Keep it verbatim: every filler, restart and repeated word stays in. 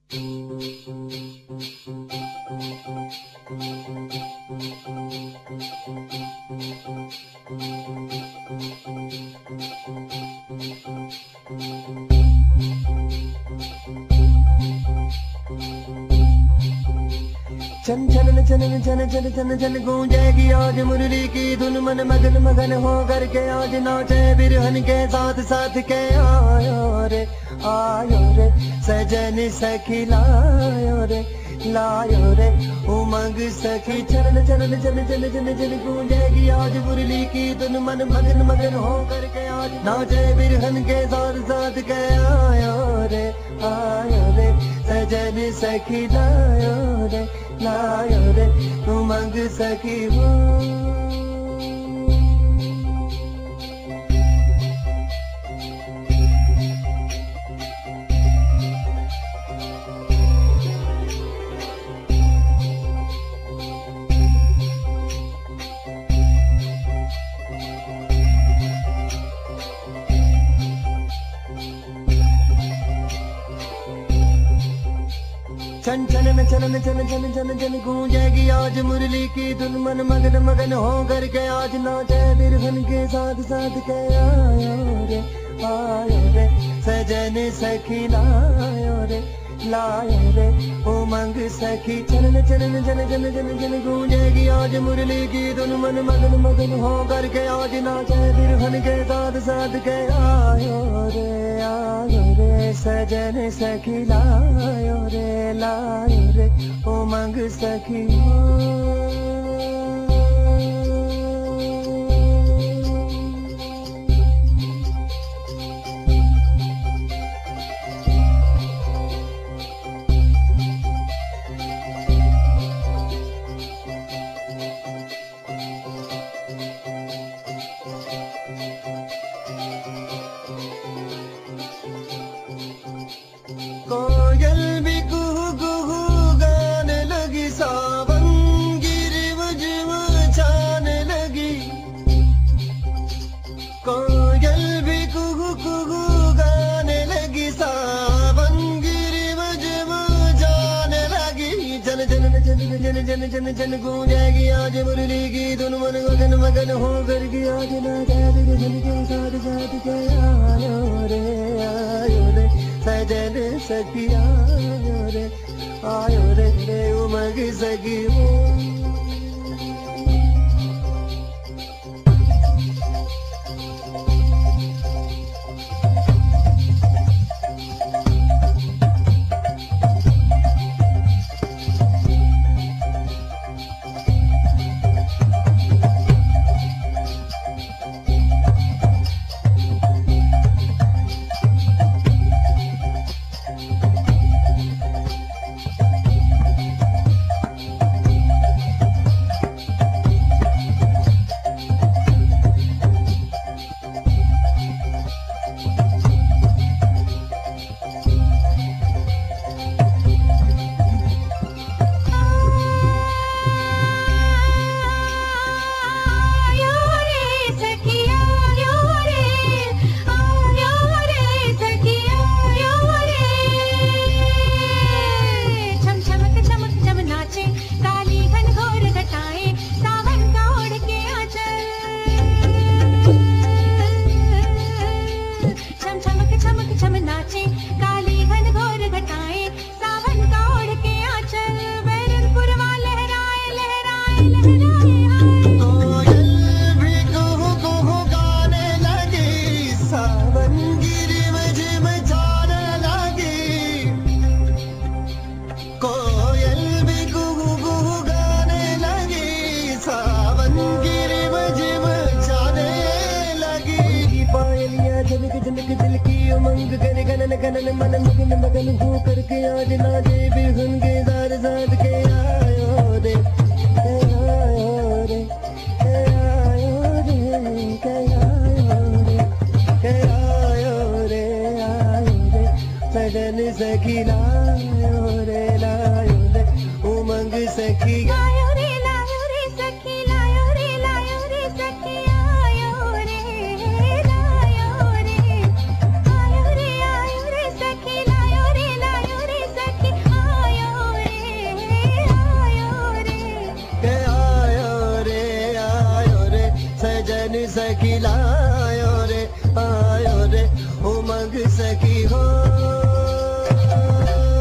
चन चन चन चन चन चन चन गूंजेगी आज मुरली की धुन मन मगन मगन हो करके आज नाचे बिरहन के साथ साथ के आयो रे आयो रे सजन सखी लायो रे लायो रे उमंग सखी चलन चलन चन चन चन चन गूंजेगी आज मुरली की धुन मन मगन मगन हो करके आज नाचे बिरहन के साथ साथ के आयो रे आयो रे सजन सखी लायो रे लायो रे उमंग सखी वो चन चलन चलन चन चन चन चन गूंजेगी आज मुरली की धुन मन मगन मगन हो करके आज नाचे बिरहन के साथ साथ के आयो रे आयो रे सजन सखी लायो रे लायो रे उमंग सखी चलन चलन चन चन चन चन गूंजेगी आज मुरली की धुन मन मगन मगन हो करके आज नाचे बिरहन के साथ साथ के आयो रे आयो रे सजन सखी लायो रे लायो रे उमंग सखी कोयल भी कुहू कुहू गाने लगी सावन गिरी मुझम छाने लगी कोयल भी कुहू कुहू गाने लगी सावन गिरी मुझम जाने लगी जन जन जन जन जन जन जन गूंजेगी आज मुरली की धुन मन मगन मगन हो करके आज नाचे बिरहन के साथ साथ के आयो रे आयो रे सजन सखी आयो रे आयो रे रे उमंग सखी उमंग गन गन गन मन मगन मगन हो करके आज नाचे बिरहन के साथ साथ के आयो रे आयो रे आयो रे के आयो रे के आयो रे आयो रे सजन सखी लायो रे लायो रे उमंग सखी लायो रे लायो रे सखी लायो रे लायो रे सखी आयो रे लायो रे आयो रे आयो रे सखी लायो रे लायो रे सखी लायो रे आयो रे उमंग सखी हो